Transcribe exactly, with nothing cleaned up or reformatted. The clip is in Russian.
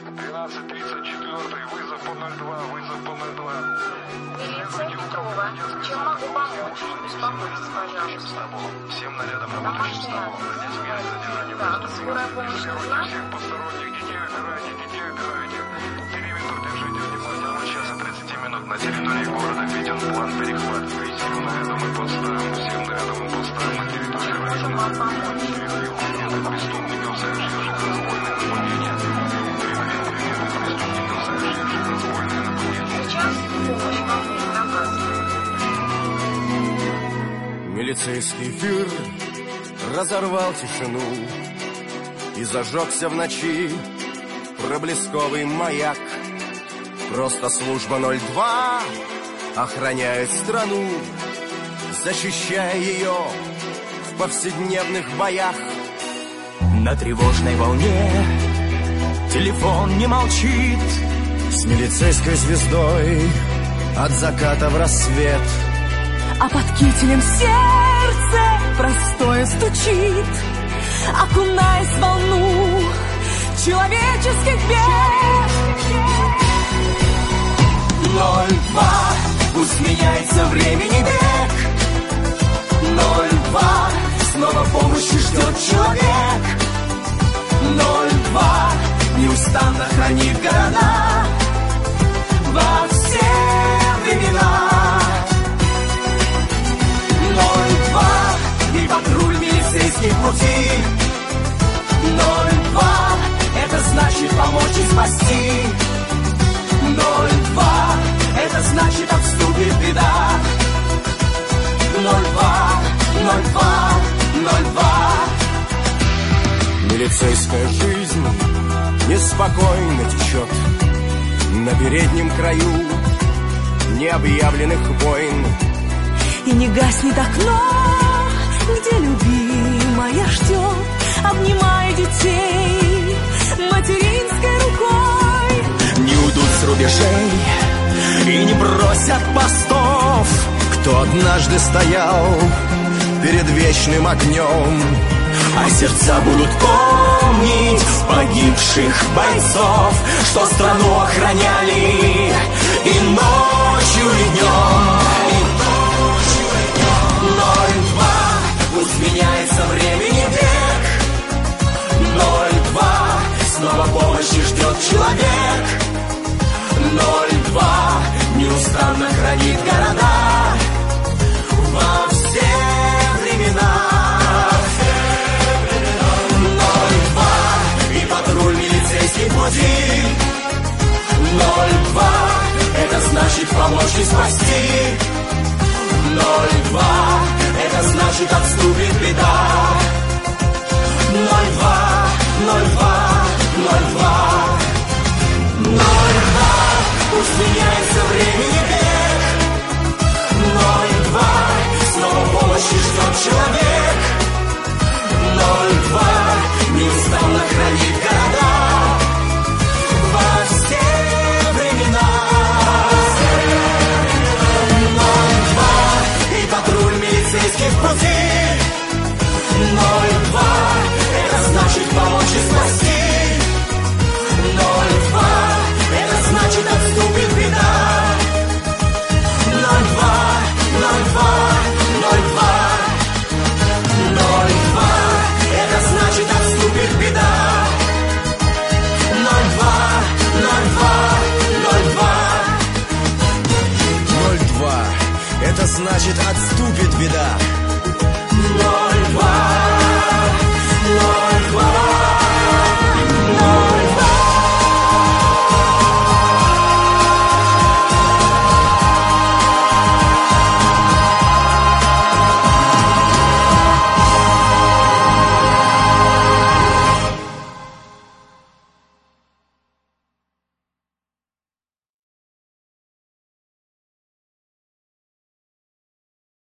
тринадцать тридцать четыре, вызов по ноль два, вызов по ноль два. Милиция Петрова. Чем могу помочь? Успокойтесь, пожалуйста. Всем нарядом Домашний адрес. Так, скорая помощь нужна? Всех посторонних детей убирайте, детей убирайте. Периметр держите внимание. Вот сейчас и тридцать минут на территории города введен план перехвата. Всем нарядом и подставим, всем нарядом и подставим на территории Чем можем вам помочь? преступников, совершивших разбойное нападение. Приоритетных преступников, совершивших разбойное нападение. Сейчас помощь вам будет оказана. Милицейский эфир разорвал тишину и зажегся в ночи проблесковый маяк. Просто служба ноль два охраняет страну, защищая ее в повседневных боях. На тревожной волне телефон не молчит. С милицейской звездой от заката в рассвет. А под кителем сердце простое стучит, окунаясь в волну человеческих бед. Ноль два, пусть меняется времени век. Ноль два, снова помощи ждет человек. Ноль два, неустанно хранит города во все времена. Ноль два, и патруль милицейских пути. Ноль два, это значит помочь и спасти. Ноль два, это значит отступит беда. Ноль два, ноль два, ноль два. Милицейская жизнь неспокойно течет на переднем краю необъявленных войн. И не гаснет окно, где любимая ждет, обнимая детей материнской рукой. Не уйдут с рубежей и не бросят постов, Кто однажды стоял перед вечным огнем, а сердца будут помнить погибших бойцов, что страну охраняли и ночью, и днем. Ноль два, пусть меняется времени век. Ноль два, снова помощи ждет человек. Ноль два, неустанно хранит города во все времена. Ноль два, и патруль милицейских пути. Ноль два, это значит помочь и спасти. Ноль два, это значит отступит беда. Ноль два, ноль два, ноль два. Ноль два, пусть меняется времени век. Ноль два, снова помощи ждет человек. Ноль два, неустанно хранит города во все времена. Ноль два, и патруль милицейских путей. Ноль два, это значит помочь и спасти. Ноль два, это значит отступит беда. Ноль два, ноль два, ноль два. Ноль два, это значит отступит беда. Ноль два, ноль два, ноль два. Ноль два, это значит